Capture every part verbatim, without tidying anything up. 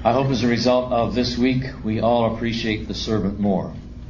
I hope as a result of this week, we all appreciate the servant more.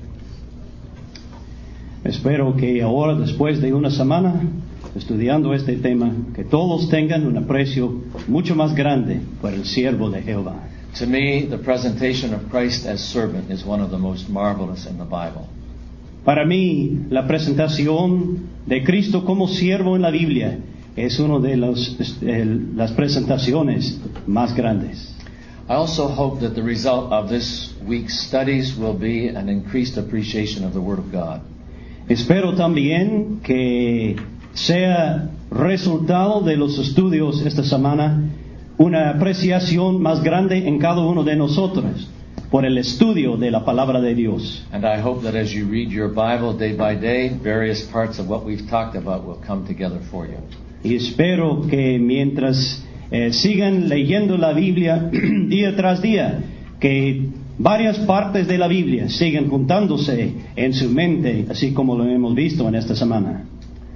Espero que ahora, después de una semana estudiando este tema, que todos tengan un aprecio mucho más grande por el siervo de Jehová. To me, the presentation of Christ as servant is one of the most marvelous in the Bible. Para mí, la presentación de Cristo como siervo en la Biblia es una de los, eh, las presentaciones más grandes. I also hope that the result of this week's studies will be an increased appreciation of the Word of God. Espero también que sea resultado de los estudios esta semana una apreciación más grande en cada uno de nosotros por el estudio de la palabra de Dios. And I hope that as you read your Bible day by day, various parts of what we've talked about will come together for you. Y espero que mientras eh, sigan leyendo la Biblia día tras día, que varias partes de la Biblia siguen juntándose en su mente, así como lo hemos visto en esta semana.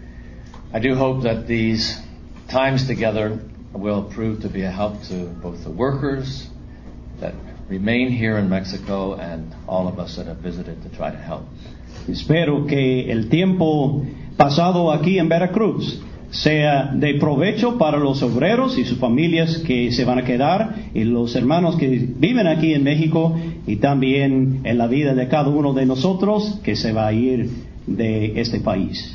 I do hope that these times together will prove to be a help to both the workers that remain here in Mexico and all of us that have visited to try to help. Espero que el tiempo pasado aquí en Veracruz sea de provecho para los obreros y sus familias que se van a quedar y los hermanos que viven aquí en México y también en la vida de cada uno de nosotros que se va a ir de este país.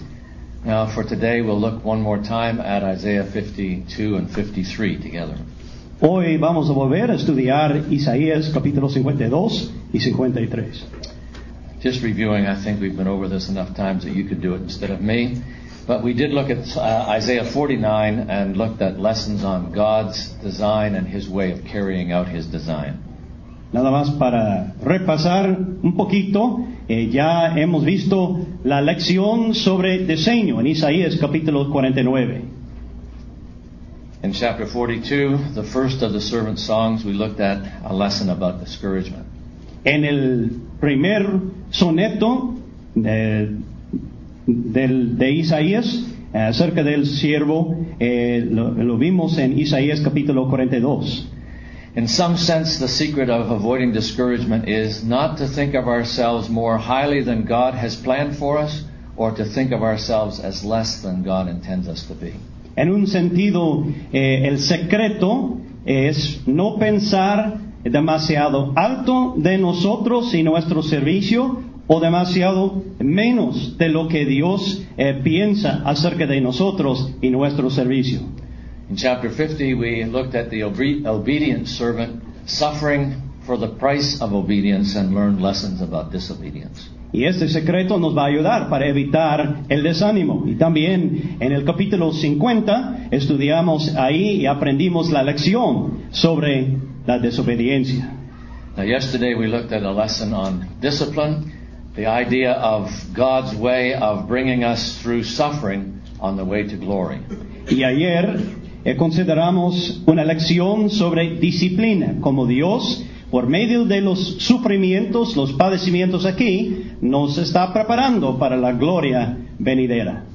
Now for today we'll look one more time at Isaiah fifty-two and fifty-three together. Hoy vamos a volver a estudiar Isaías capítulo cincuenta y dos y cincuenta y tres. Just reviewing, I think we've been over this enough times that you could do it instead of me. But we did look at uh, Isaiah forty-nine and looked at lessons on God's design and His way of carrying out His design. Nada más para repasar un poquito, eh, ya hemos visto la lección sobre diseño en Isaías capítulo cuarenta y nueve. In chapter forty-two, the first of the servant songs, we looked at a lesson about discouragement. En el primer soneto de, del, de Isaías, eh, acerca del siervo, eh, lo, lo vimos en Isaías capítulo cuarenta y dos. In some sense, the secret of avoiding discouragement is not to think of ourselves more highly than God has planned for us, or to think of ourselves as less than God intends us to be. En un sentido, eh, el secreto es no pensar demasiado alto de nosotros y nuestro servicio, o demasiado menos de lo que Dios eh, piensa acerca de nosotros y nuestro servicio. In chapter fifty, we looked at the obe- obedient servant suffering for the price of obedience and learned lessons about disobedience. Y este secreto nos va a ayudar para evitar el desánimo. Y también en el capítulo cincuenta estudiamos ahí y aprendimos la lección sobre la desobediencia. Now, yesterday we looked at a lesson on discipline, the idea of God's way of bringing us through suffering on the way to glory. Y ayer eh, consideramos una lección sobre disciplina, como Dios, por medio de los sufrimientos, los padecimientos aquí, nos está preparando para la gloria venidera.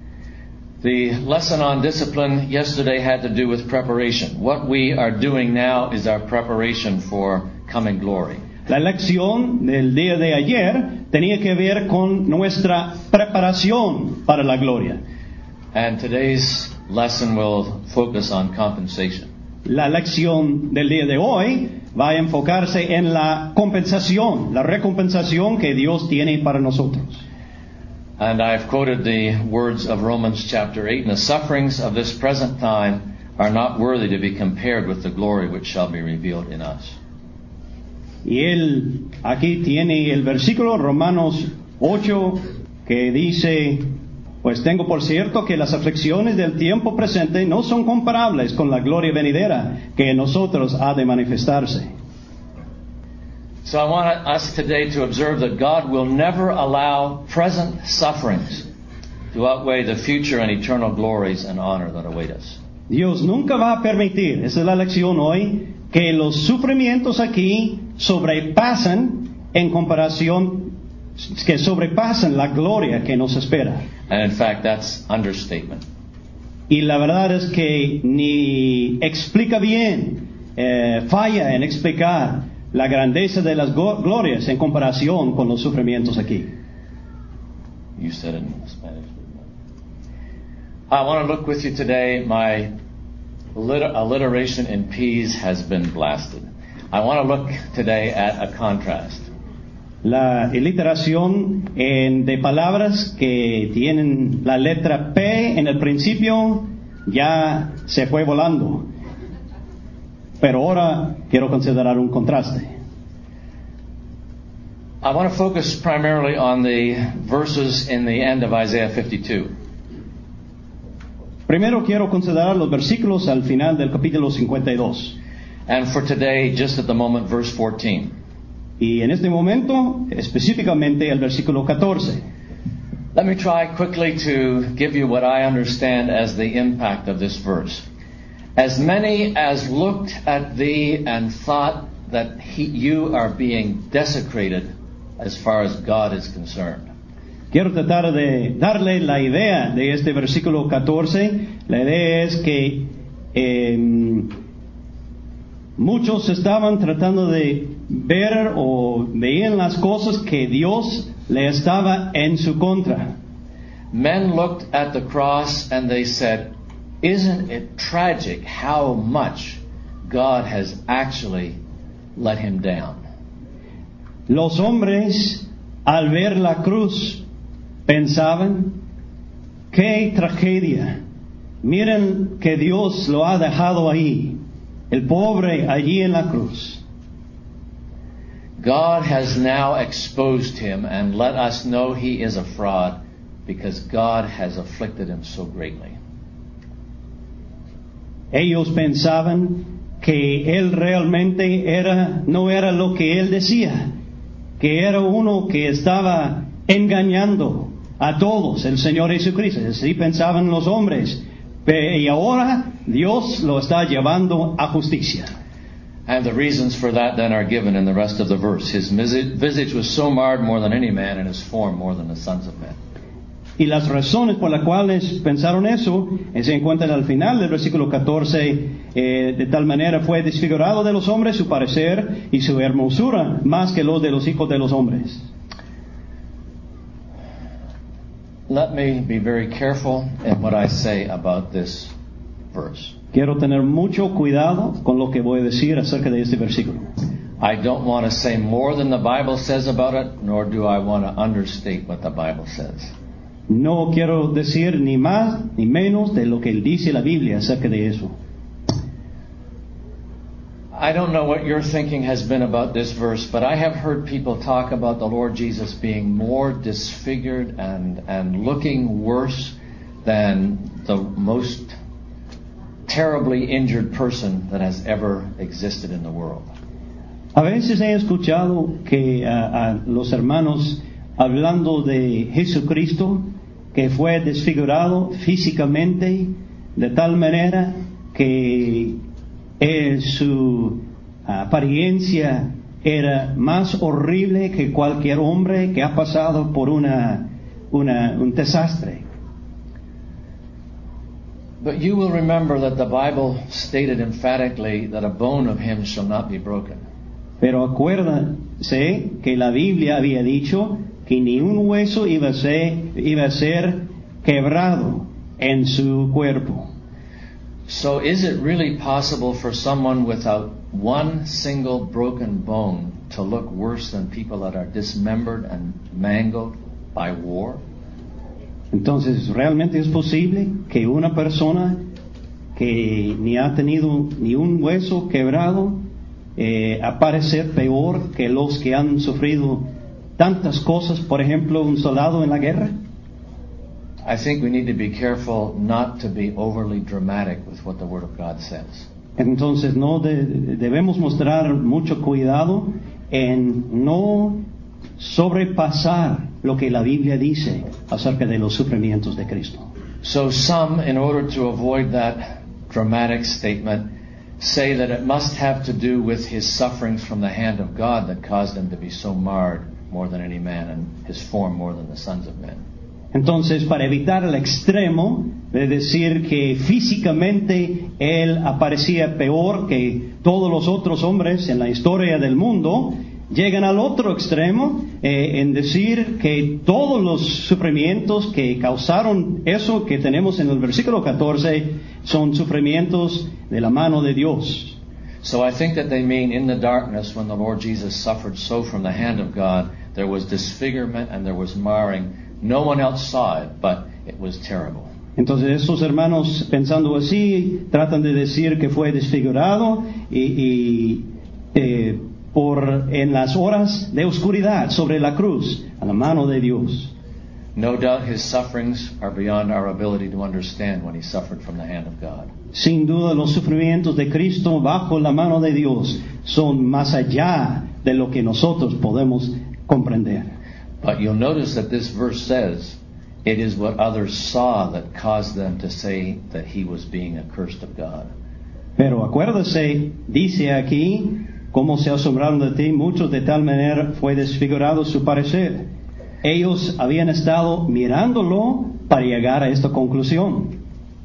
The lesson on discipline yesterday had to do with preparation. What we are doing now is our preparation for coming glory. La lección del día de ayer tenía que ver con nuestra preparación para la gloria. And today's lesson will focus on compensation. La lección del día de hoy va a enfocarse en la compensación, la recompensación que Dios tiene para nosotros. And I've quoted the words of Romans chapter eight, and the sufferings of this present time are not worthy to be compared with the glory which shall be revealed in us. Y él aquí tiene el versículo Romanos ocho que dice, pues tengo por cierto que las aflicciones del tiempo presente no son comparables con la gloria venidera que en nosotros ha de manifestarse. So I want us today to observe that God will never allow present sufferings to outweigh the future and eternal glories and honor that await us. Dios nunca va a permitir, esa es la lección hoy, que los sufrimientos aquí sobrepasan en comparación, que sobrepasan la gloria que nos espera. And in fact, that's understatement. Y la verdad es que ni explica bien eh, falla en explicar la grandeza de las go- glorias en comparación con los sufrimientos aquí. You said it in Spanish. I want to look with you today. My alliter- alliteration in P's has been blasted. I want to look today at a contrast. La literación en- de palabras que tienen la letra P en el principio ya se fue volando. Pero ahora quiero considerar un contraste. I want to focus primarily on the verses in the end of Isaiah fifty-two. Primero quiero considerar los versículos al final del capítulo cincuenta y dos. And for today, just at the moment, verse fourteen. Y en este momento, específicamente el versículo catorce. Let me try quickly to give you what I understand as the impact of this verse. As many as looked at thee and thought that he, you are being desecrated as far as God is concerned. Quiero tratar de darle la idea de este versículo catorce. La idea es que eh, muchos estaban tratando de ver o veían las cosas que Dios le estaba en su contra. Men looked at the cross and they said, "Isn't it tragic how much God has actually let him down?" Los hombres, al ver la cruz, pensaban, qué tragedia. Miren que Dios lo ha dejado ahí, el pobre allí en la cruz. God has now exposed him and let us know he is a fraud because God has afflicted him so greatly. Ellos pensaban que él realmente era, no era lo que él decía, que era uno que estaba engañando a todos, el Señor Jesucristo. Así pensaban los hombres. Y ahora Dios lo está llevando a justicia. And the reasons for that then are given in the rest of the verse. His visage was so marred more than any man, and his form more than the sons of men. Y las razones por las cuales pensaron eso se encuentran al final del versículo catorce. Eh, de tal manera fue desfigurado de los hombres su parecer y su hermosura más que los de los hijos de los hombres. Let me be very careful in what I say about this verse. Quiero tener mucho cuidado con lo que voy a decir acerca de este versículo. I don't want to say more than the Bible says about it, nor do I want to understate what the Bible says. No quiero decir ni más ni menos de lo que dice la Biblia acerca de eso. I don't know what your thinking has been about this verse, but I have heard people talk about the Lord Jesus being more disfigured and, and looking worse than the most terribly injured person that has ever existed in the world. A veces he escuchado que a, a los hermanos hablando de Jesucristo que fue desfigurado físicamente de tal manera que eh, su apariencia era más horrible que cualquier hombre que ha pasado por una, una, un desastre. But you will remember that the Bible stated emphatically that a bone of him shall not be broken. Pero acuérdense que la Biblia había dicho que ni un hueso iba a ser, iba a ser quebrado en su cuerpo. So is it really possible for someone without one single broken bone to look worse than people that are dismembered and mangled by war? Entonces, ¿realmente es posible que una persona que ni ha tenido ni un hueso quebrado eh, aparecer peor que los que han sufrido tantas cosas, por ejemplo, un soldado en la guerra? I think we need to be careful not to be overly dramatic with what the Word of God says. Entonces, no de, debemos mostrar mucho cuidado en no sobrepasar lo que la Biblia dice acerca de los sufrimientos de Cristo. So some, in order to avoid that dramatic statement, say that it must have to do with his sufferings from the hand of God that caused him to be so marred more than any man and his form more than the sons of men. Entonces, para evitar el extremo de decir que físicamente él aparecía peor que todos los otros hombres en la historia del mundo, llegan al otro extremo eh, en decir que todos los sufrimientos que causaron eso que tenemos en el versículo catorce son sufrimientos de la mano de Dios. So I think that they mean in the darkness when the Lord Jesus suffered so from the hand of God, there was disfigurement and there was marring. No one else saw it, but it was terrible. Entonces estos hermanos, pensando así, tratan de decir que fue desfigurado y, y eh, por en las horas de oscuridad sobre la cruz, a la mano de Dios. No doubt his sufferings are beyond our ability to understand when he suffered from the hand of God. Sin duda los sufrimientos de Cristo bajo la mano de Dios son más allá de lo que nosotros podemos comprender. But you'll notice that this verse says, it is what others saw that caused them to say that he was being accursed of God. Pero acuérdese, dice aquí, cómo se asombraron de ti, muchos de tal manera fue desfigurado su parecer. Ellos habían estado mirándolo para llegar a esta conclusión.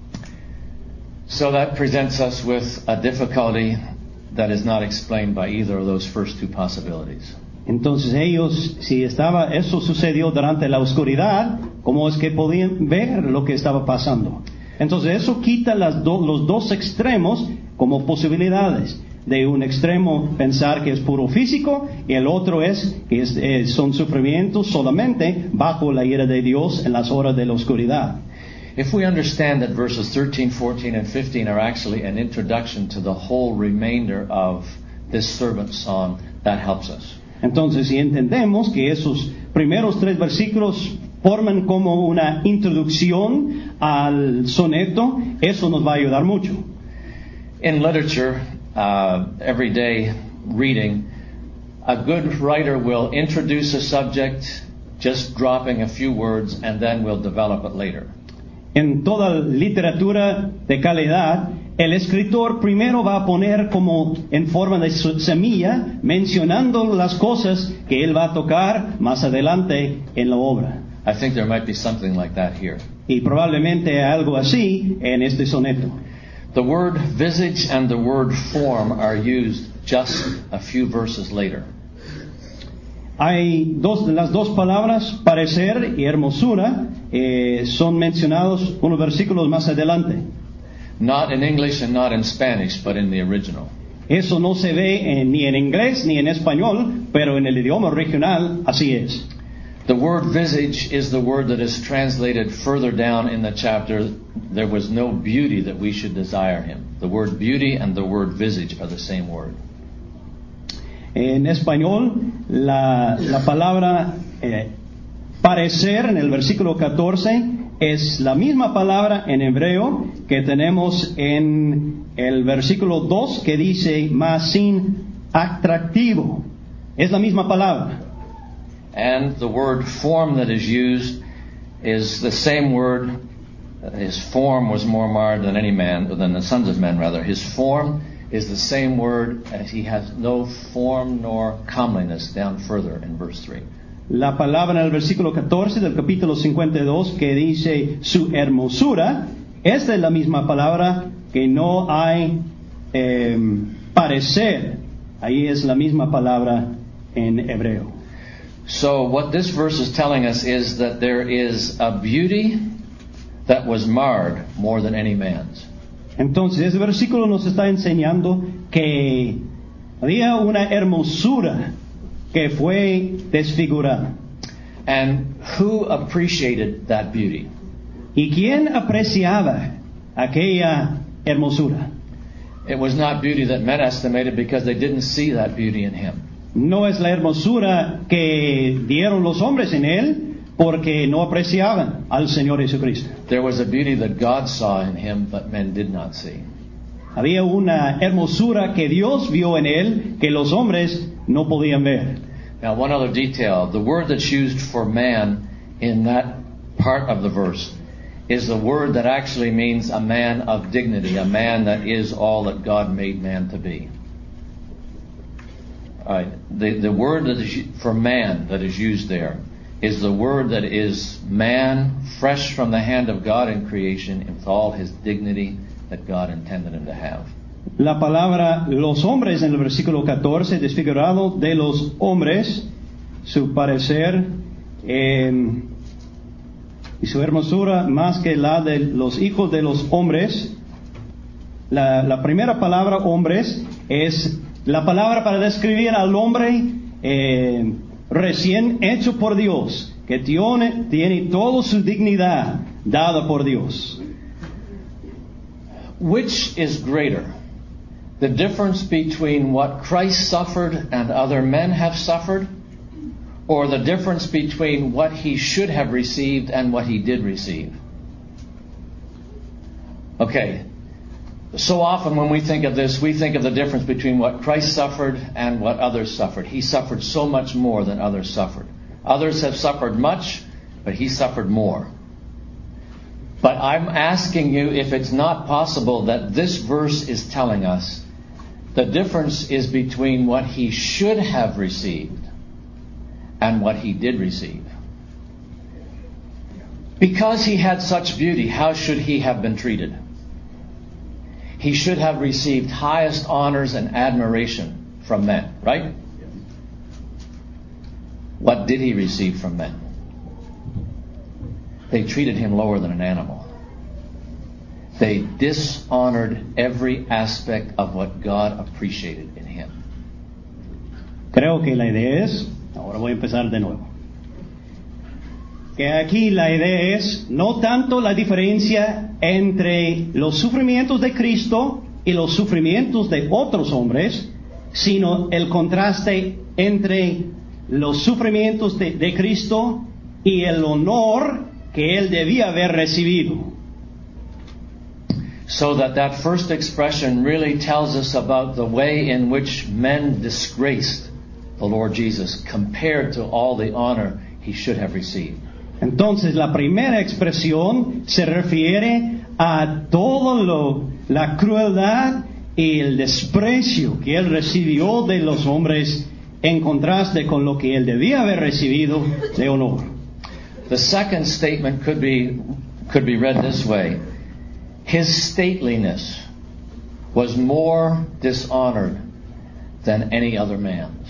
So that presents us with a difficulty that is not explained by either of those first two possibilities. Entonces ellos, si estaba, eso sucedió durante la oscuridad, ¿cómo es que podían ver lo que estaba pasando? Entonces eso quita las do, los dos extremos como posibilidades. De un extremo pensar que es puro físico y el otro es que es, eh, son sufrimientos solamente bajo la ira de Dios en las horas de la oscuridad. If we understand that verses thirteen, fourteen, and fifteen are actually an introduction to the whole remainder of this servant song, that helps us. Entonces, si entendemos que esos primeros tres versículos forman como una introducción al soneto, eso nos va a ayudar mucho. In literature, uh, everyday reading, a good writer will introduce a subject, just dropping a few words, and then will develop it later. En toda literatura de calidad, el escritor primero va a poner como en forma de semilla, mencionando las cosas que él va a tocar más adelante en la obra. I think there might be something like that here. Y probablemente algo así en este soneto. The word visage and the word form are used just a few verses later. Hay dos, las dos palabras, parecer y hermosura, eh, son mencionados unos versículos más adelante. Not in English and not in Spanish, but in the original. Eso no se ve en, ni en inglés ni en español, pero en el idioma original así es. The word visage is the word that is translated further down in the chapter. There was no beauty that we should desire him. The word beauty and the word visage are the same word. En español, la, la palabra eh, parecer en el versículo catorce es la misma palabra en hebreo que tenemos en el versículo dos que dice más sin atractivo. Es la misma palabra. And the word form that is used is the same word. His form was more marred than any man, than the sons of men rather. His form is the same word as he has no form nor comeliness down further in verse three. La palabra en el versículo catorce del capítulo cincuenta y dos que dice su hermosura, esta es la misma palabra que no hay eh, parecer. Ahí es la misma palabra en hebreo. So what this verse is telling us is that there is a beauty that was marred more than any man's. Entonces, ese versículo nos está enseñando que había una hermosura que fue desfigurada. And who appreciated that beauty? ¿Y quién apreciaba aquella hermosura? It was not beauty that men estimated because they didn't see that beauty in him. No es la hermosura que dieron los hombres en él, porque no apreciaban al Señor Jesucristo. There was a beauty that God saw in him, but men did not see. Había una hermosura que Dios vio en él que los hombres no podían ver. Now, one other detail. The word that's used for man in that part of the verse is the word that actually means a man of dignity, a man that is all that God made man to be. All right. The, the word that is for man that is used there is the word that is man, fresh from the hand of God in creation, with all his dignity that God intended him to have. La palabra los hombres en el versículo catorce, desfigurado de los hombres, su parecer eh, y su hermosura más que la de los hijos de los hombres. La, la primera palabra hombres es la palabra para describir al hombre eh, recién hecho por Dios, que tiene, tiene toda su dignidad dada por Dios. Which is greater? The difference between what Christ suffered and other men have suffered, or the difference between what he should have received and what he did receive? Okay, so often when we think of this, we think of the difference between what Christ suffered and what others suffered. He suffered so much more than others suffered. Others have suffered much, but he suffered more. But I'm asking you if it's not possible that this verse is telling us the difference is between what he should have received and what he did receive. Because he had such beauty, how should he have been treated? He should have received highest honors and admiration from men, right? What did he receive from men? They treated him lower than an animal. They dishonored every aspect of what God appreciated in him. Creo que la idea es, ahora voy a empezar de nuevo, que aquí la idea es no tanto la diferencia entre los sufrimientos de Cristo y los sufrimientos de otros hombres, sino el contraste entre los sufrimientos de, de Cristo y el honor que él debía haber recibido. So that that first expression really tells us about the way in which men disgraced the Lord Jesus compared to all the honor he should have received. Entonces la primera expresión se refiere a todo lo, la crueldad y el desprecio que él recibió de los hombres en contraste con lo que él debía haber recibido de honor. The second statement could be could be read this way. His stateliness was more dishonored than any other man's.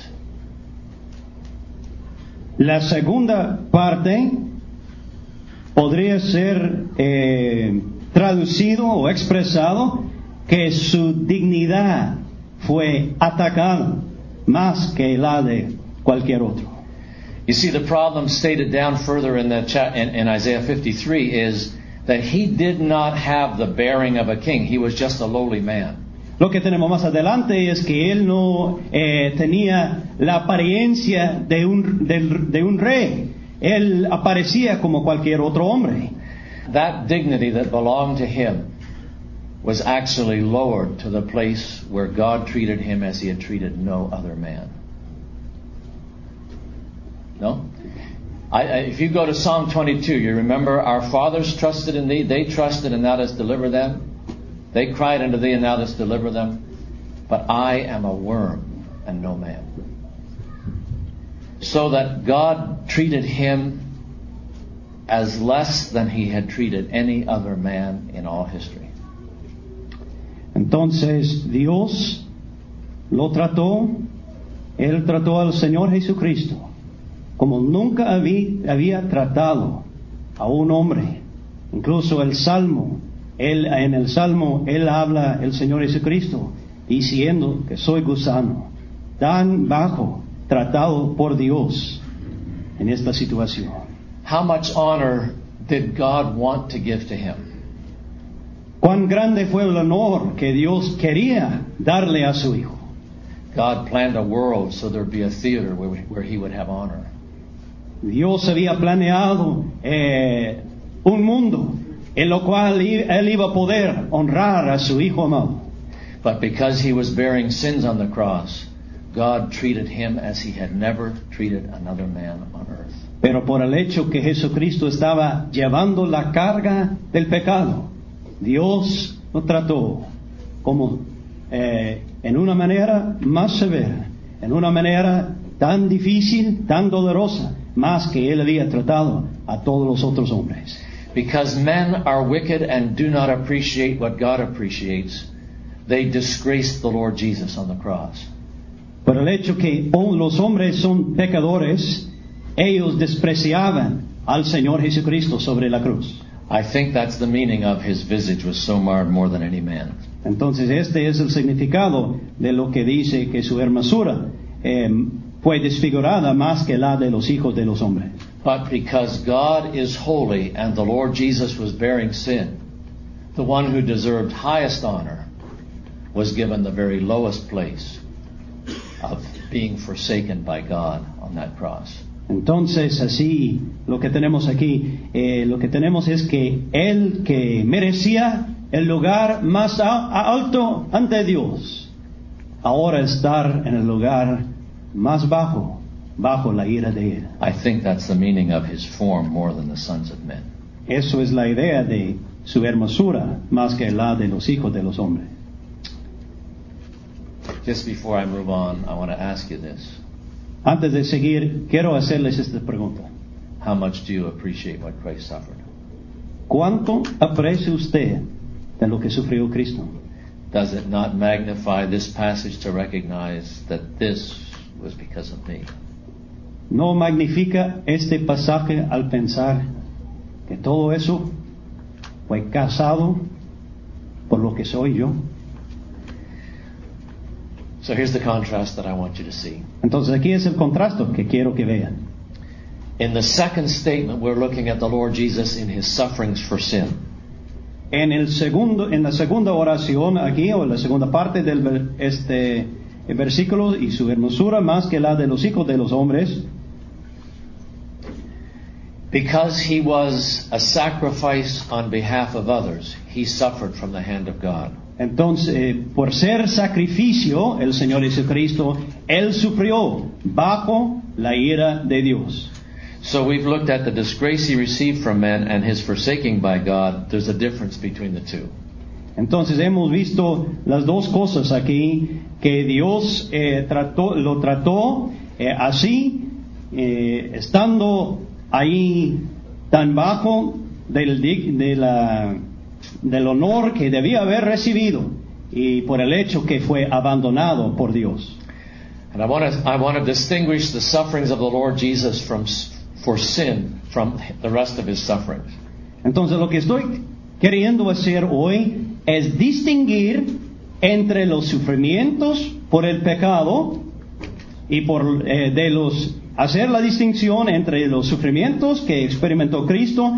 La segunda parte podría ser eh, traducido o expresado que su dignidad fue atacada más que la de cualquier otro. You see, the problem stated down further in, the cha- in, in Isaiah fifty-three is that he did not have the bearing of a king. He was just a lowly man. Lo que tenemos más adelante es que él no eh, tenía la apariencia de un, de, de un rey. Él aparecía como cualquier otro hombre. That dignity that belonged to him was actually lowered to the place where God treated him as he had treated no other man. No? I, I, if you go to Psalm twenty-two, you remember, our fathers trusted in thee. They trusted, and thou dost deliver them. They cried unto thee, and thou dost deliver them. But I am a worm and no man. So that God treated him as less than he had treated any other man in all history. Entonces Dios lo trató, él trató al Señor Jesucristo como nunca había, había tratado a un hombre. Incluso el Salmo, él, en el Salmo, él habla, el Señor Jesucristo, diciendo que soy gusano, tan bajo, tratado por Dios en esta situación. How much honor did God want to give to him? Cuán grande fue el honor que Dios quería darle a su Hijo. God planned a world so there'd be a theater where, where he would have honor. Dios había planeado eh, un mundo en lo cual él iba a poder honrar a su Hijo amado. But because he was bearing sins on the cross, God treated him as he had never treated another man on earth. Pero por el hecho que Jesucristo estaba llevando la carga del pecado, Dios lo trató como eh, en una manera más severa, en una manera tan difícil, tan dolorosa, más que él había tratado a todos los otros hombres. Because men are wicked and do not appreciate what God appreciates, they disgraced the Lord Jesus on the cross. Por el hecho que los hombres son pecadores, ellos despreciaban al Señor Jesucristo sobre la cruz. I think that's the meaning of his visage was so marred more than any man. Entonces este es el significado de lo que dice que su hermosura eh, fue desfigurada más que la de los hijos de los hombres. But because God is holy and the Lord Jesus was bearing sin, the one who deserved highest honor was given the very lowest place of being forsaken by God on that cross. Entonces así lo que tenemos aquí, eh, lo que tenemos es que él que merecía el lugar más a- alto ante Dios, ahora estar en el lugar más bajo, bajo la ira de él. I think that's the meaning of his form more than the sons of men. Eso es la idea de su hermosura más que la de los hijos de los hombres. Just before I move on, I want to ask you this. Antes de seguir, quiero hacerles esta pregunta. How much do you appreciate what Christ suffered? ¿Cuánto aprecia usted de lo que sufrió Cristo? Does it not magnify this passage to recognize that this was because of me? ¿No magnifica este pasaje al pensar que todo eso fue causado por lo que soy yo? So here's the contrast that I want you to see. Entonces aquí es el contraste que quiero que vean. In the second statement, we're looking at the Lord Jesus in his sufferings for sin. En el segundo, en la segunda oración aquí, o en la segunda parte del ver- este el versículo, y su hermosura más que la de los hijos de los hombres, Because he was a sacrifice on behalf of others, he suffered from the hand of God. entonces, eh, por ser sacrificio, el Señor Jesucristo, Él sufrió bajo la ira de Dios. So we've looked at the disgrace he received from men and his forsaking by God. There's a difference between the two. Entonces hemos visto las dos cosas aquí, que Dios eh, trató, lo trató eh, así, eh, estando ahí tan bajo del, dig- de la, del honor que debía haber recibido, y por el hecho que fue abandonado por Dios. And I want to I want to distinguish the sufferings of the Lord Jesus from for sin from the rest of his sufferings. Entonces lo que estoy queriendo hacer hoy es distinguir entre los sufrimientos por el pecado y por eh, de los hacer la distinción entre los sufrimientos que experimentó Cristo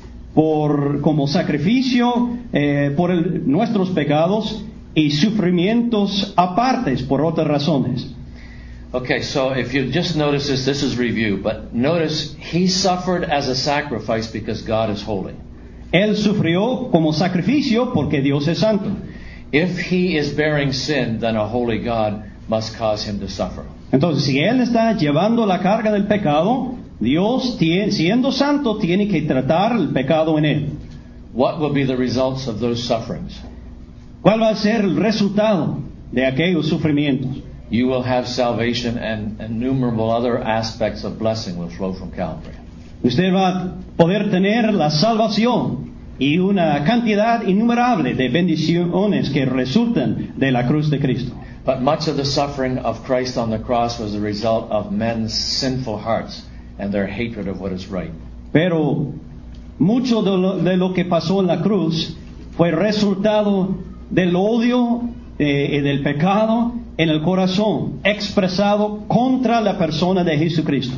por como sacrificio eh, por el- nuestros pecados y sufrimientos apartes por otras razones. Okay, so if you just notice this, this is review, but notice he suffered as a sacrifice because God is holy. Él sufrió como sacrificio porque Dios es santo. If he is bearing sin, then a holy God must cause him to suffer. Entonces, si Él está llevando la carga del pecado, Dios, tie- siendo santo, tiene que tratar el pecado en Él. What will be the results of those sufferings? ¿Cuál va a ser el resultado de aquellos sufrimientos? You will have salvation and innumerable other aspects of blessing will flow from Calvary. Usted va a poder tener la salvación y una cantidad innumerable de bendiciones que resultan de la cruz de Cristo. But much of the suffering of Christ on the cross was the result of men's sinful hearts and their hatred of what is right. Pero mucho de lo, de lo que pasó en la cruz fue resultado del odio eh, y del pecado en el corazón expresado contra la persona de Jesucristo.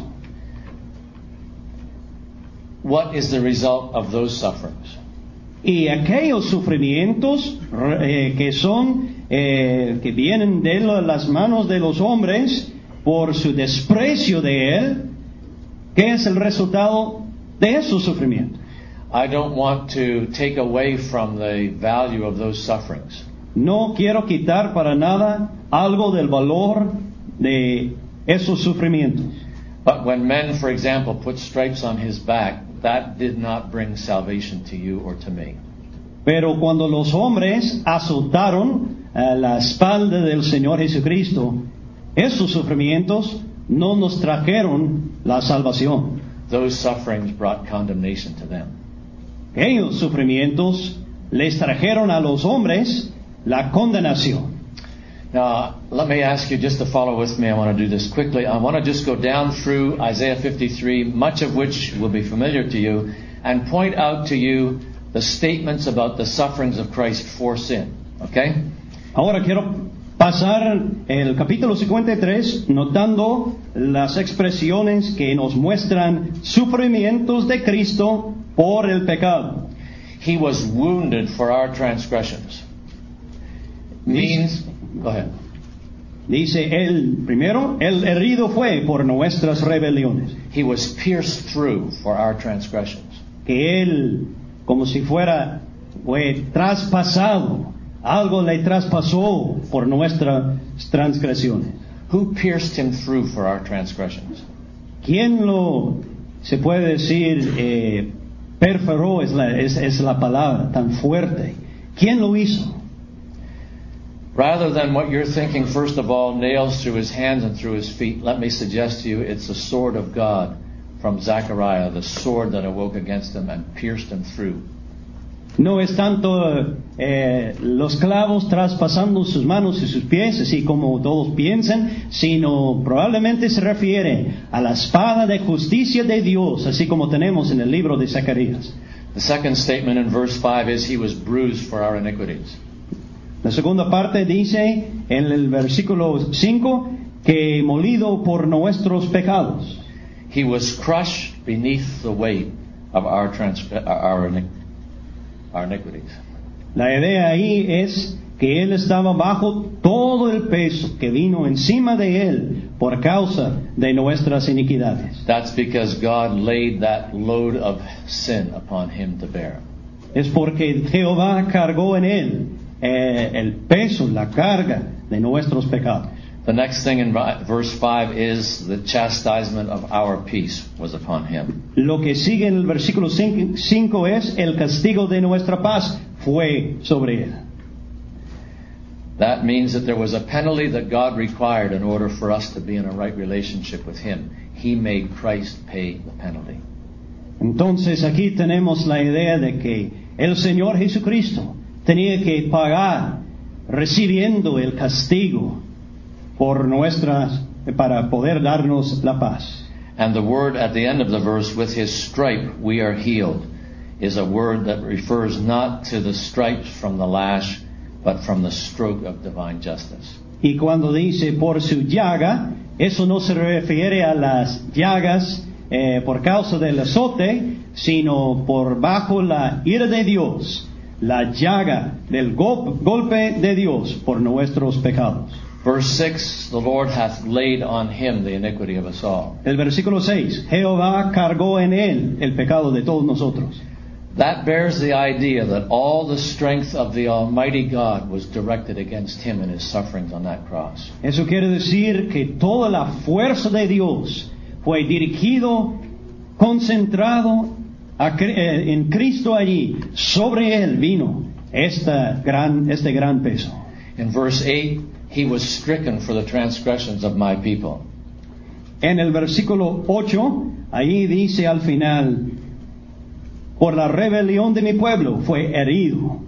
What is the result of those sufferings? Y aquellos sufrimientos eh, que son eh, que vienen de la- las manos de los hombres por su desprecio de él, ¿qué es el resultado de esos sufrimientos? I don't want to take away from the value of those sufferings. No quiero quitar para nada algo del valor de esos sufrimientos. But when men, for example, put stripes on his back, that did not bring salvation to you or to me. Pero cuando los hombres azotaron a la espalda del Señor Jesucristo, esos sufrimientos no nos trajeron la salvación. those sufferings brought condemnation to them. Aquellos sufrimientos les trajeron a los hombres la condenación. Now, let me ask you just to follow with me. I want to do this quickly. I want to just go down through Isaiah fifty-three, much of which will be familiar to you, and point out to you the statements about the sufferings of Christ for sin. Okay? Ahora quiero pasar el capítulo cincuenta y tres notando las expresiones que nos muestran sufrimientos de Cristo por el pecado. He was wounded for our transgressions. Means, go ahead. Dice él, primero, el herido fue por nuestras rebeliones. He was pierced through for our transgressions. Que él, como si fuera, fue traspasado. Algo le traspasó por nuestras transgresiones. Who pierced him through for our transgressions? ¿Quién lo, se puede decir, eh, perforó es la, es, es la palabra tan fuerte? ¿Quién lo hizo? Rather than what you're thinking, first of all, nails through his hands and through his feet, let me suggest to you it's the sword of God from Zechariah, the sword that awoke against him and pierced him through. No es tanto eh, los clavos traspasando sus manos y sus pies, así como todos piensan, sino probablemente se refiere a la espada de justicia de Dios, así como tenemos en el libro de Zacarías. The second statement in verse five is he was bruised for our iniquities. La segunda parte dice en el versículo cinco que molido por nuestros pecados. He was crushed beneath the weight of our trans- our, our iniquities. La idea ahí es que él estaba bajo todo el peso que vino encima de él por causa de nuestras iniquidades. That's because God laid that load of sin upon him to bear. Es porque Jehová cargó en él eh, el peso, la carga de nuestros pecados. The next thing in verse five is the chastisement of our peace was upon him. Lo que sigue en el versículo cinco es el castigo de nuestra paz fue sobre él. That means that there was a penalty that God required in order for us to be in a right relationship with him. He made Christ pay the penalty. Entonces aquí tenemos la idea de que el Señor Jesucristo tenía que pagar recibiendo el castigo por nuestras, para poder darnos la paz. And the word at the end of the verse, with his stripe we are healed, is a word that refers not to the stripes from the lash, but from the stroke of divine justice. Y cuando dice por su llaga, eso no se refiere a las llagas eh, por causa del azote, sino por bajo la ira de Dios, la llaga del go- golpe de Dios por nuestros pecados. Verse six, the Lord hath laid on him the iniquity of us all. El versículo seis, Jehová cargó en él el pecado de todos nosotros. That bears the idea that all the strength of the Almighty God was directed against him in his sufferings on that cross. Eso quiere decir que toda la fuerza de Dios fue dirigido, concentrado a, eh, en Cristo allí. Sobre él vino esta gran, este gran peso. In verse eight, he was stricken for the transgressions of my people. En el versículo ocho, ahí dice al final, por la rebelión de mi pueblo fue herido.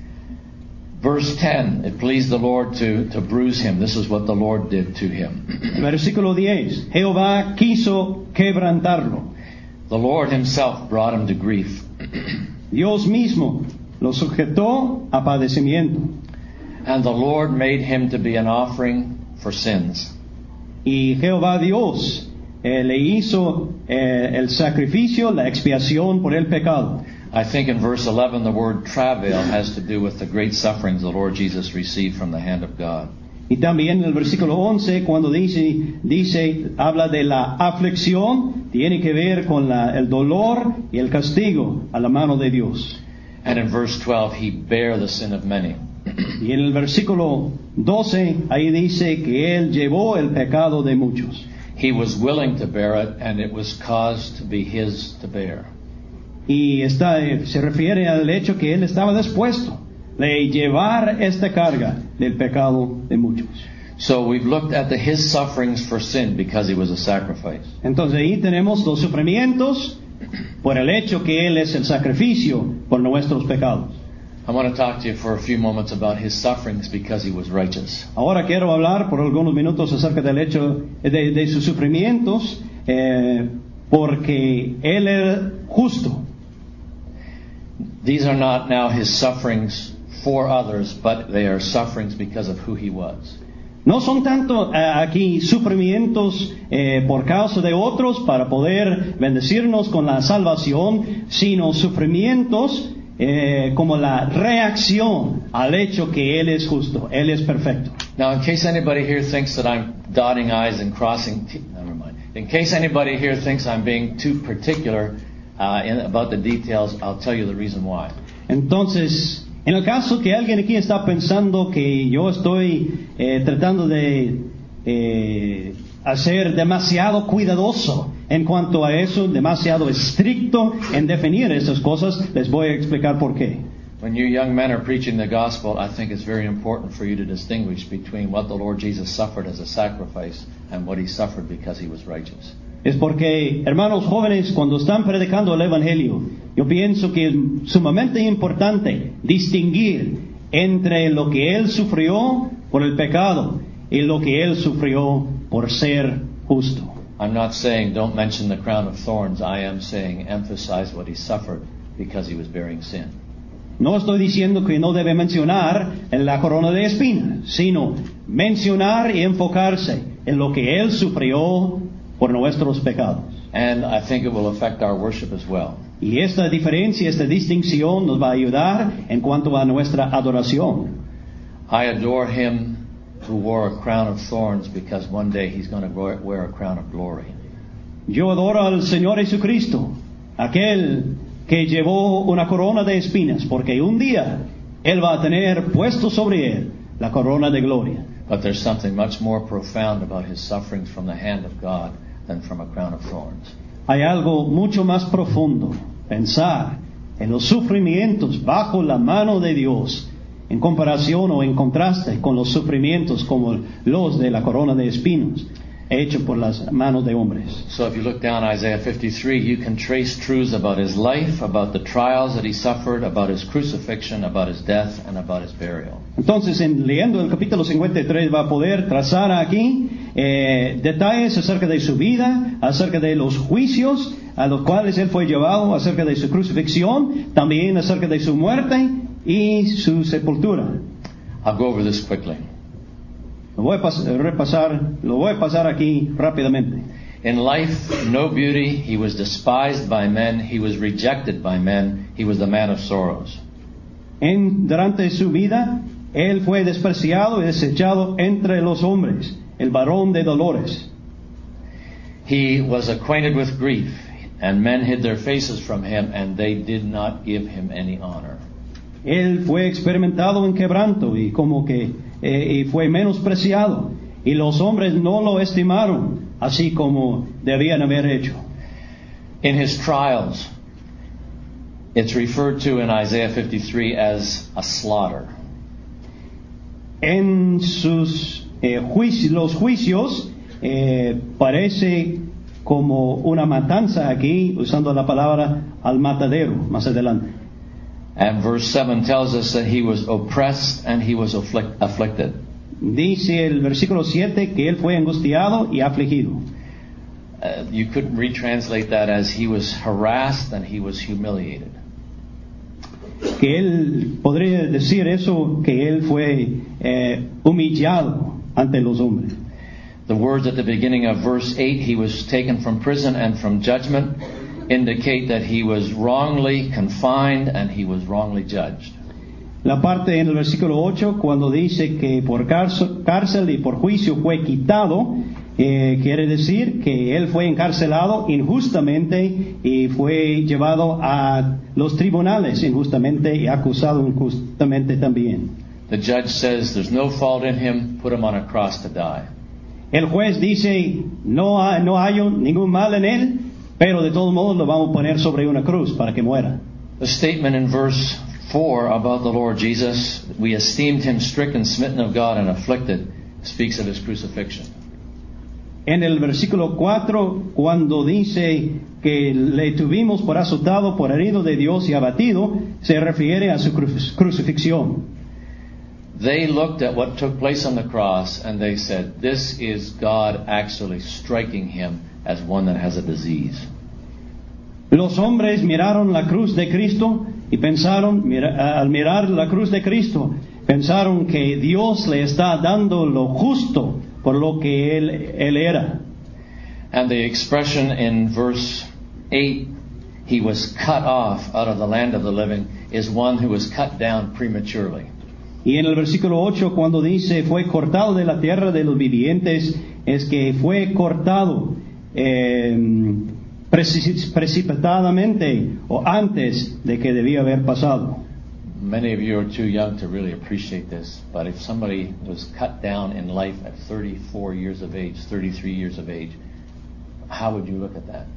Verse ten, it pleased the Lord to, to bruise him. This is what the Lord did to him. Versículo diez, Jehová quiso quebrantarlo. The Lord himself brought him to grief. Dios mismo lo sujetó a padecimiento. And the Lord made him to be an offering for sins. Y Jehová Dios eh, le hizo eh, el sacrificio, la expiación por el pecado. I think in verse eleven the word travail has to do with the great sufferings the Lord Jesus received from the hand of God. Y también en el versículo once, cuando dice, dice, habla de la aflicción, tiene que ver con la, el dolor y el castigo a la mano de Dios. And in verse twelve, he bare the sin of many. Y en el versículo doce, ahí dice que Él llevó el pecado de muchos. He was willing to bear it, and it was caused to be his to bear. Y está, se refiere al hecho que Él estaba dispuesto de llevar esta carga del pecado de muchos. So we've looked at the, his sufferings for sin because he was a sacrifice. Entonces ahí tenemos los sufrimientos por el hecho que Él es el sacrificio por nuestros pecados. I want to talk to you for a few moments about his sufferings because he was righteous. Ahora quiero hablar por algunos minutos acerca del hecho de, de sus sufrimientos, eh, porque Él era justo. These are not now his sufferings for others, but they are sufferings because of who he was. No son tanto eh, aquí sufrimientos eh, por causa de otros para poder bendecirnos con la salvación, sino sufrimientos eh, como la reacción al hecho que Él es justo, Él es perfecto. Now, in case anybody here thinks that I'm dotting I's and crossing T, never mind. In case anybody here thinks I'm being too particular uh, in, about the details, I'll tell you the reason why. Entonces, en el caso que alguien aquí está pensando que yo estoy eh, tratando de eh, hacer demasiado cuidadoso en cuanto a eso, demasiado estricto en definir esas cosas, les voy a explicar por qué. When you young men are preaching the gospel, I think it's very important for you to distinguish between what the Lord Jesus suffered as a sacrifice and what he suffered because he was righteous. Es porque, hermanos jóvenes, cuando están predicando el Evangelio, yo pienso que es sumamente importante distinguir entre lo que Él sufrió por el pecado y lo que Él sufrió por ser justo. I'm not saying don't mention the crown of thorns. I am saying emphasize what he suffered because he was bearing sin. No estoy diciendo que no debe mencionar la corona de espinas, sino mencionar y enfocarse en lo que Él sufrió por nuestros pecados. And I think it will affect our worship as well. Y esta diferencia, esta distinción nos va a ayudar en cuanto a nuestra adoración. I adore him who wore a crown of thorns because one day he's going to wear a crown of glory. Yo adoro al Señor Jesucristo, aquel que llevó una corona de espinas, porque un día Él va a tener puesto sobre Él la corona de gloria. But there's something much more profound about his sufferings from the hand of God than from a crown of thorns. Hay algo mucho más profundo, pensar en los sufrimientos bajo la mano de Dios, en comparación o en contraste con los sufrimientos como los de la corona de espinos, hecho por las manos de hombres. So if you look down Isaiah fifty-three, you can trace truths about his life, about the trials that he suffered, about his crucifixion, about his death, and about his burial. Entonces, en, leyendo el capítulo cincuenta y tres, va a poder trazar aquí eh, detalles acerca de su vida, acerca de los juicios a los cuales él fue llevado, acerca de su crucifixión, también acerca de su muerte y su sepultura. I'll go over this quickly. Lo voy a pas- repasar, lo voy a pasar aquí rápidamente. In life, no beauty. He was despised by men. He was rejected by men. He was the man of sorrows. En, durante su vida, él fue despreciado y desechado entre los hombres, el varón de dolores. He was acquainted with grief, and men hid their faces from him, and they did not give him any honor. Él fue experimentado en quebranto y como que eh, y fue menospreciado, y los hombres no lo estimaron así como debían haber hecho. In his trials, it's referred to in Isaiah fifty-three as a slaughter. En sus eh, juicios, los juicios eh, parece como una matanza aquí, usando la palabra al matadero más adelante. And verse seven tells us that he was oppressed and he was afflict- afflicted. Dice el versículo siete que él fue angustiado y afligido. Uh, you could retranslate that as he was harassed and he was humiliated. Que él podría decir eso, que él fue eh, humillado ante los hombres. The words at the beginning of verse eight, he was taken from prison and from judgment, indicate that he was wrongly confined and he was wrongly judged. La parte en el versículo ocho, cuando dice que por cárcel y por juicio fue quitado, eh, quiere decir que él fue encarcelado injustamente y fue llevado a los tribunales injustamente y acusado injustamente también. The judge says there's no fault in him, put him on a cross to die. El juez dice, no, ha, no hay ningún mal en él, pero de todos modos lo vamos a poner sobre una cruz para que muera. The statement in verse four about the Lord Jesus, we esteemed him stricken, smitten of God, and afflicted, speaks of his crucifixion. En el versículo cuatro, cuando dice que le tuvimos por azotado, por herido de Dios y abatido, se refiere a su cru- crucifixión. They looked at what took place on the cross and they said, this is God actually striking him as one that has a disease. Los hombres miraron la cruz de Cristo y pensaron, mira, al mirar la cruz de Cristo, pensaron que Dios le está dando lo justo por lo que él, él era. And the expression in verse eight, he was cut off out of the land of the living, is one who was cut down prematurely. Y en el versículo ocho, cuando dice fue cortado de la tierra de los vivientes, es que fue cortado eh, preci- precipitadamente o antes de que debía haber pasado. Many of you are too young to really appreciate this, but if somebody was cut down in life at thirty-four years of age, thirty-three years of age, how would you look at that?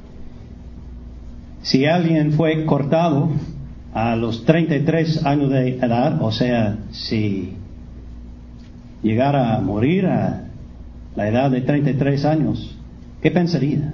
Si alguien fue cortado a los treinta y tres años de edad, o sea, si llegara a morir a la edad de treinta y tres años, ¿qué pensaría?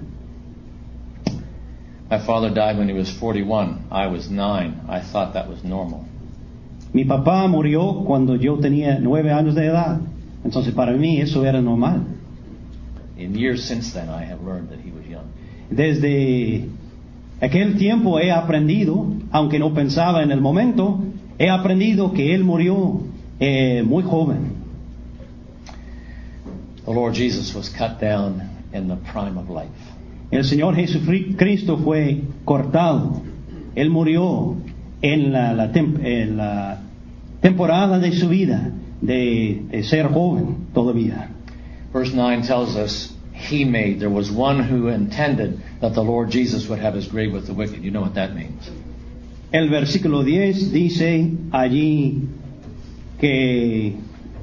My father died when he was forty-one. I was nine. I thought that was normal. Mi papá murió cuando yo tenía nueve años de edad, entonces para mí eso era normal. In years since then, I have learned that he was young. Desde aquel tiempo he aprendido, aunque no pensaba en el momento, he aprendido que él murió eh, muy joven. The Lord Jesus was cut down in the prime of life. El Señor Jesucristo fue cortado. Él murió en la, la, tem- en la temporada de su vida de, de ser joven todavía. Verse nine tells us, he made, there was one who intended that the Lord Jesus would have his grave with the wicked. You know what that means. El versículo diez dice allí que,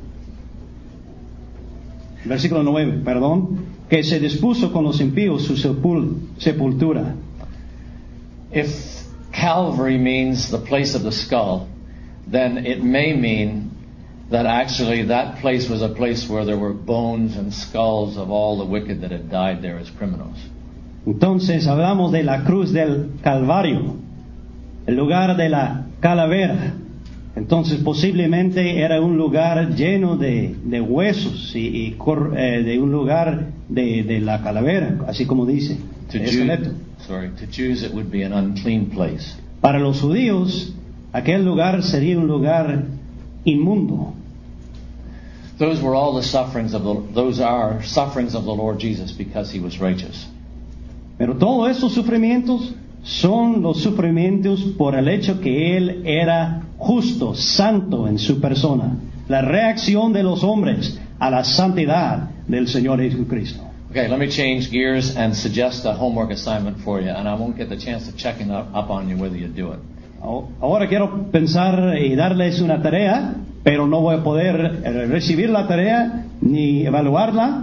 versículo nueve, perdón, que se dispuso con los impíos su sepul- sepultura. If Calvary means the place of the skull, then it may mean that actually that place was a place where there were bones and skulls of all the wicked that had died there as criminals. Entonces hablamos de la cruz del Calvario, el lugar de la calavera. Entonces posiblemente era un lugar lleno de, de huesos y, y cor, eh, de un lugar de, de la calavera, así como dice. To, el Jew, esqueleto. sorry, to Jews it would be an unclean place. Para los judíos, aquel lugar sería un lugar inmundo. Those were all the sufferings of the, those are sufferings of the Lord Jesus because he was righteous. Pero todos esos sufrimientos son los sufrimientos por el hecho que él era justo, santo en su persona. La reacción de los hombres a la santidad del Señor Jesucristo. Okay, let me change gears and suggest a homework assignment for you, and I won't get the chance of checking up, up on you whether you do it. Ahora quiero pensar y darles una tarea, pero no voy a poder recibir la tarea ni evaluarla.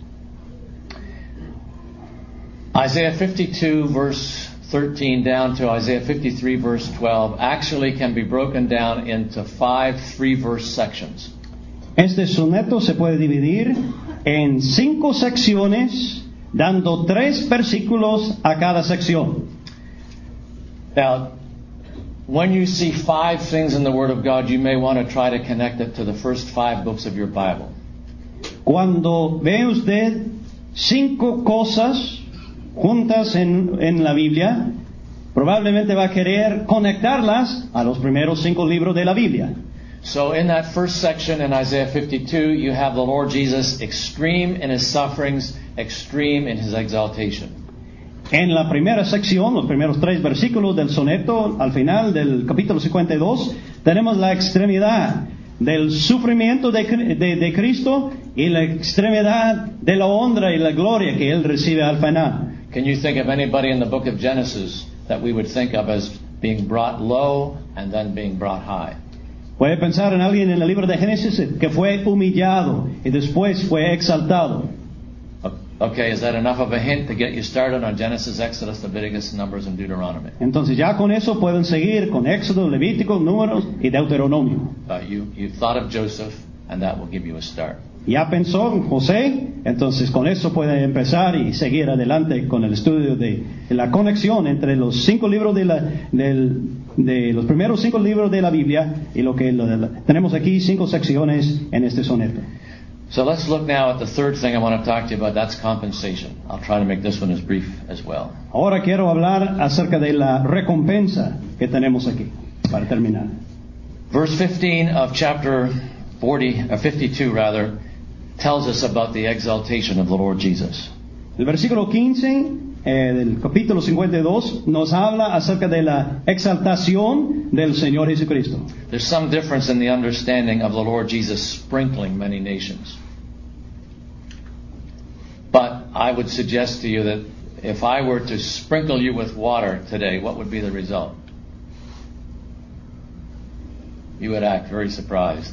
Isaiah fifty-two verse thirteen down to Isaiah fifty-three verse twelve actually can be broken down into five three-verse sections. Este soneto se puede dividir en cinco secciones, dando tres versículos a cada sección. Now, when you see five things in the Word of God, you may want to try to connect it to the first five books of your Bible. Cuando ve usted cinco cosas juntas en, en la Biblia, probablemente va a querer conectarlas a los primeros cinco libros de la Biblia. So in that first section in Isaiah fifty-two, you have the Lord Jesus extreme in his sufferings, extreme in his exaltation. En la primera sección, los primeros tres versículos del soneto, al final del capítulo cincuenta y dos, tenemos la extremidad del sufrimiento de, de, de Cristo y la extremidad de la honra y la gloria que Él recibe al final. Can you think of anybody in the book of Genesis that we would think of as being brought low and then being brought high? Puede pensar en alguien en el libro de Génesis que fue humillado y después fue exaltado. Okay, is that enough of a hint to get you started on Genesis, Exodus, Leviticus, Numbers, and Deuteronomy? Entonces ya con eso pueden seguir con Éxodo, Levítico, Números y Deuteronomio. Uh, you, you've thought of Joseph, and that will give you a start. ¿Ya pensó en José? Entonces con eso puede empezar y seguir adelante con el estudio de, de la conexión entre los cinco libros de la, del, de los primeros cinco libros de la Biblia y lo que lo de la, tenemos aquí cinco secciones en este soneto. So let's look now at the third thing I want to talk to you about. That's compensation. I'll try to make this one as brief as well. Ahora quiero hablar acerca de la recompensa que tenemos aquí para terminar. Verse fifteen of chapter forty, or fifty-two rather, tells us about the exaltation of the Lord Jesus. El versículo quince eh, del capítulo cincuenta y dos nos habla acerca de la exaltación del Señor Jesucristo. There's some difference in the understanding of the Lord Jesus sprinkling many nations. But I would suggest to you that if I were to sprinkle you with water today, what would be the result? You would act very surprised.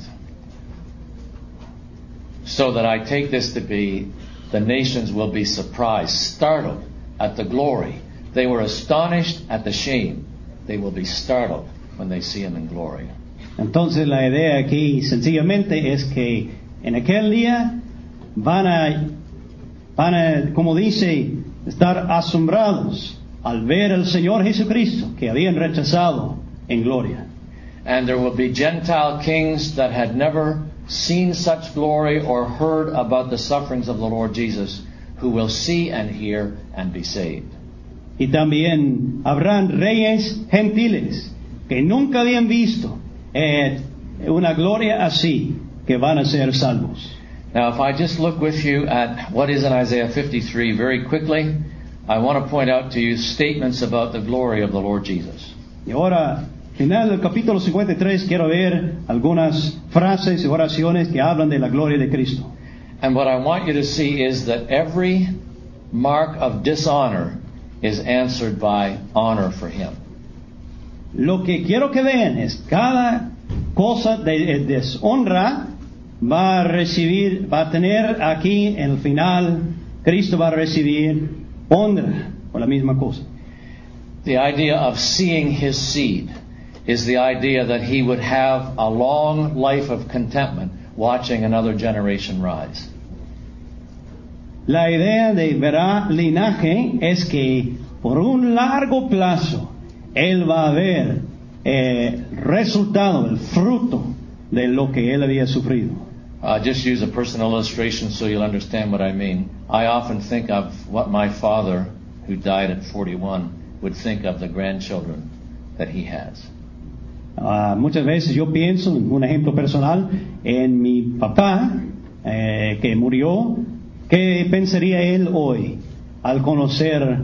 So that I take this to be, the nations will be surprised, startled at the glory. They were astonished at the shame. They will be startled when they see Him in glory. Entonces la idea aquí sencillamente es que en aquel día van a, van a, como dice, estar asombrados al ver al Señor Jesucristo que habían rechazado en gloria. And there will be Gentile kings that had never seen such glory or heard about the sufferings of the Lord Jesus, who will see and hear and be saved. Y también habrán reyes gentiles que nunca habían visto eh, una gloria así, que van a ser salvos. Now, if I just look with you at what is in Isaiah fifty-three very quickly, I want to point out to you statements about the glory of the Lord Jesus. Y ahora, final del capítulo cincuenta y tres, quiero ver algunas frases y oraciones que hablan de la gloria de Cristo. And what I want you to see is that every mark of dishonor is answered by honor for Him. Lo que quiero que vean es cada cosa de deshonra va a recibir, va a tener aquí en el final, Cristo va a recibir honra por la misma cosa. The idea of seeing His seed is the idea that He would have a long life of contentment watching another generation rise. La idea de verá linaje es que por un largo plazo él va a ver el resultado, el fruto de lo que él había sufrido. Uh, just use a personal illustration so you'll understand what I mean. I often think of what my father, who died at forty-one, would think of the grandchildren that he has. Uh, muchas veces yo pienso, en un ejemplo personal, en mi papá eh, que murió. ¿Qué pensaría él hoy al conocer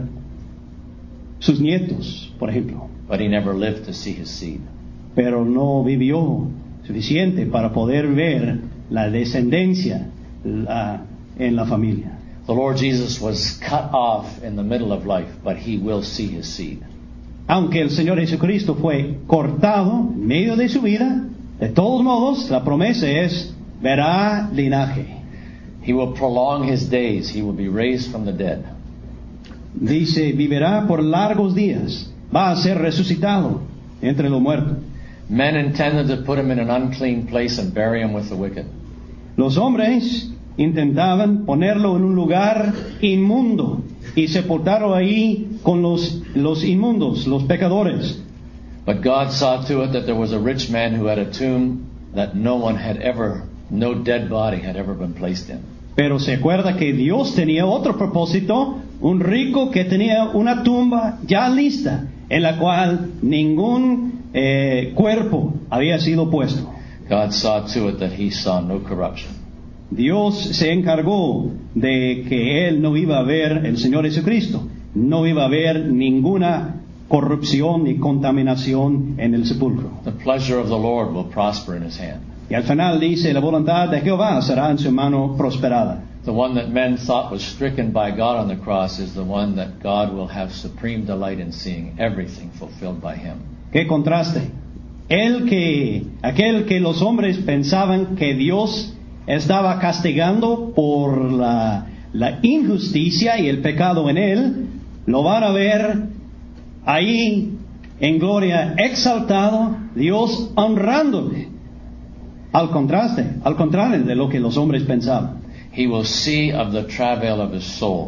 sus nietos, por ejemplo? But he never lived to see his seed. Pero no vivió suficiente para poder ver la descendencia la, en la familia. The Lord Jesus was cut off in the middle of life, but He will see His seed. Aunque el Señor Jesucristo fue cortado en medio de su vida, de todos modos la promesa es verá linaje. He will prolong His days. He will be raised from the dead. Dice, vivirá por largos días, va a ser resucitado entre los muertos. Men intended to put Him in an unclean place and bury Him with the wicked. Los hombres intentaban ponerlo en un lugar inmundo y sepultarlo ahí con los, los inmundos, los pecadores. But God saw to it that there was a rich man who had a tomb that no one had ever, no dead body had ever been placed in. Pero se acuerda que Dios tenía otro propósito, un rico que tenía una tumba ya lista, en la cual ningún eh, cuerpo había sido puesto. God saw to it that He saw no corruption. Dios se encargó de que él no iba a ver, el Señor Jesucristo, no iba a ver ninguna corrupción ni contaminación en el sepulcro. The pleasure of the Lord will prosper in His hand. Y al final dice, la voluntad de Jehová será en su mano prosperada. The one that men thought was stricken by God on the cross is the one that God will have supreme delight in seeing everything fulfilled by Him. ¿Qué contraste? El que, aquel que los hombres pensaban que Dios estaba castigando por la, la injusticia y el pecado en él, lo van a ver ahí en gloria exaltado, Dios honrándole. al contraste, al contrario de lo que los hombres pensaban. He will see of the travail of his soul.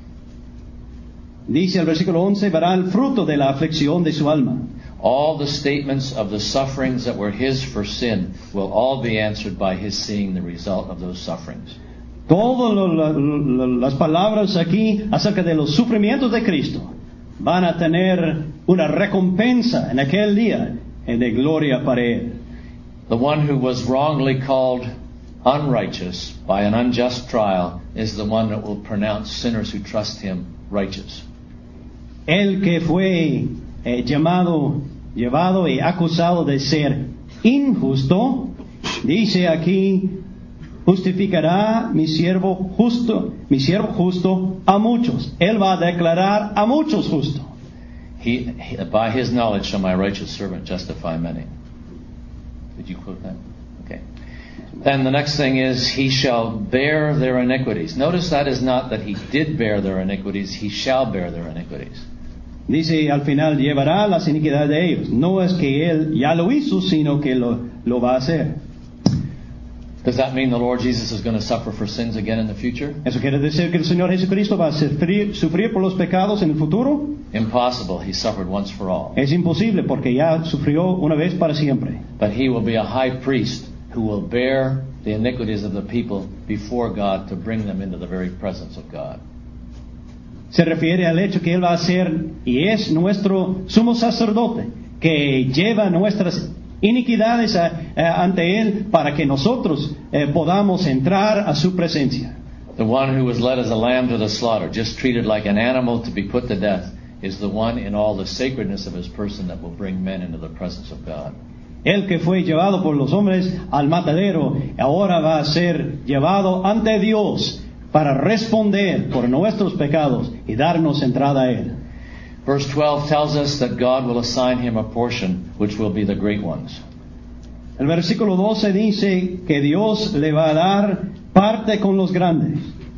Dice el versículo once, verá el fruto de la aflicción de su alma. All the statements of the sufferings that were his for sin will all be answered by his seeing the result of those sufferings. Todas las palabras aquí acerca de los sufrimientos de Cristo van a tener una recompensa en aquel día de gloria para él. The one who was wrongly called unrighteous by an unjust trial is the one that will pronounce sinners who trust him righteous. El que fue eh, llamado, llevado y acusado de ser injusto, dice aquí, justificará mi siervo justo, mi siervo justo a muchos. Él va a declarar a muchos justo. He, he, by his knowledge shall my righteous servant justify many. Did you quote that? Okay. Then the next thing is, he shall bear their iniquities. Notice that is not that he did bear their iniquities, he shall bear their iniquities. Dice al final, llevará las iniquidades de ellos. No es que él ya lo hizo, sino que lo, lo va a hacer. Does that mean the Lord Jesus is going to suffer for sins again in the future? ¿Eso quiere decir que el Señor Jesucristo va a sufrir, sufrir por los pecados en el futuro? Impossible. He suffered once for all. Es imposible porque ya sufrió una vez para siempre. But he will be a high priest who will bear the iniquities of the people before God to bring them into the very presence of God. Se refiere al hecho que él va a ser y es nuestro sumo sacerdote que lleva nuestras iniquidades a, a, ante él para que nosotros eh, podamos entrar a su presencia. The one who was led as a lamb to the slaughter, just treated like an animal to be put to death, is the one in all the sacredness of his person that will bring men into the presence of God. El que fue llevado por los hombres al matadero, ahora va a ser llevado ante Dios para responder por nuestros pecados y darnos entrada a él. Verse twelve tells us that God will assign him a portion which will be the great ones. El versículo doce dice que Dios le va a dar parte con los grandes.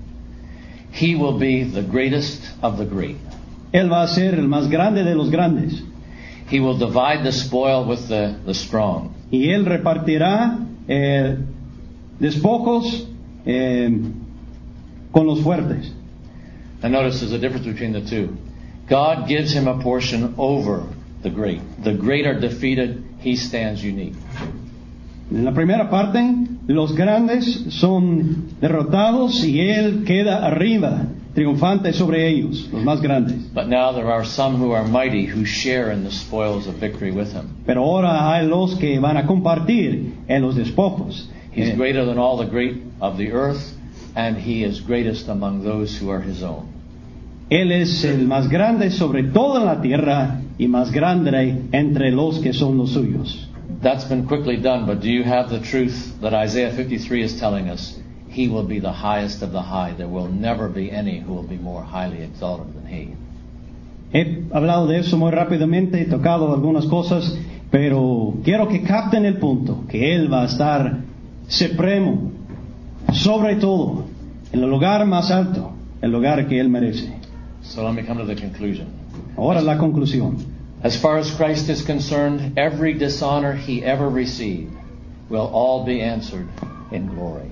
He will be the greatest of the great. Él va a ser el más grande de los grandes. He will divide the spoil with the, the strong. Y él repartirá eh, despojos eh, con los fuertes. And notice there's a difference between the two. God gives him a portion over the great. The great are defeated, he stands unique. En la primera parte, los grandes son derrotados y él queda arriba, triunfante sobre ellos, los más grandes. But now there are some who are mighty who share in the spoils of victory with him. Pero ahora hay los que van a compartir en los despojos. He's Eh, greater than all the great of the earth, and he is greatest among those who are his own. Él es el más grande sobre toda la tierra y más grande entre los que son los suyos. That's been quickly done, but do you have the truth that Isaiah fifty-three is telling us? He will be the highest of the high. There will never be any who will be more highly exalted than he. He hablado de eso muy rápidamente, he tocado algunas cosas, pero quiero que capten el punto, que Él va a estar supremo, sobre todo, en el lugar más alto, el lugar que Él merece. So let me come to the conclusion. Ahora la conclusión. As far as Christ is concerned, every dishonor he ever received will all be answered in glory.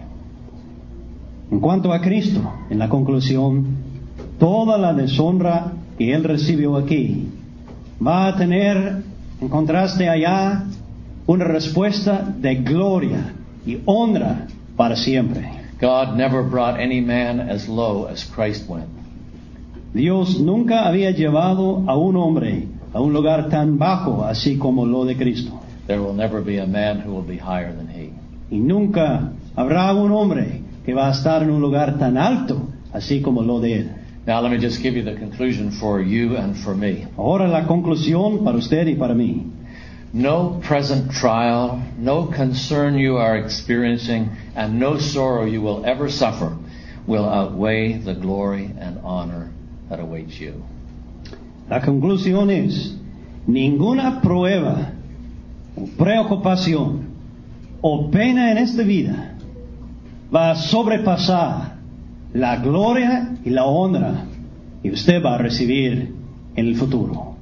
En cuanto a Cristo, en la conclusión, toda la deshonra que Él recibió aquí va a tener, en contraste allá, una respuesta de gloria y honra para siempre. God never brought any man as low as Christ went. Dios nunca había llevado a un hombre a un lugar tan bajo así como lo de Cristo. There will never be a man who will be higher than he. Y nunca habrá un hombre que va a estar en un lugar tan alto así como lo de Él. Now let me just give you the conclusion for you and for me. Ahora la conclusión para usted y para mí. No present trial, no concern you are experiencing, and no sorrow you will ever suffer will outweigh the glory and honor that awaits you. La conclusión es, ninguna prueba o preocupación o pena en esta vida va a sobrepasar la gloria y la honra que usted va a recibir en el futuro.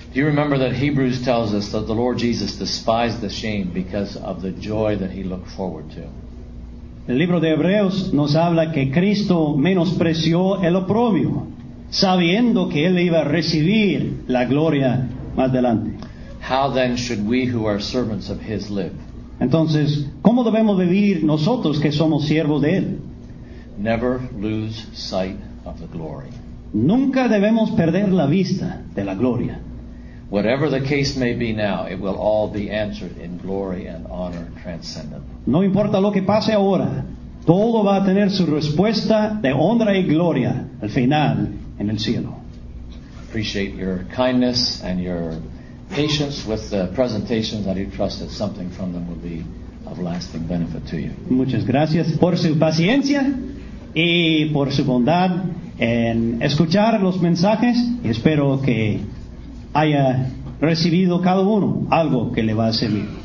Do you remember that Hebrews tells us that the Lord Jesus despised the shame because of the joy that he looked forward to? El libro de Hebreos nos habla que Cristo menospreció el oprobio, sabiendo que él iba a recibir la gloria más adelante. How then should we who are servants of his live? Entonces, ¿cómo debemos vivir nosotros que somos siervos de él? Never lose sight of the glory. Nunca debemos perder la vista de la gloria. Whatever the case may be now, it will all be answered in glory and honor transcendent. No importa lo que pase ahora, todo va a tener su respuesta de honra y gloria al final en el cielo. Appreciate your kindness and your patience with the presentations. I do trust that something from them will be of lasting benefit to you. Muchas gracias por su paciencia y por su bondad en escuchar los mensajes. Espero que haya recibido cada uno algo que le va a servir.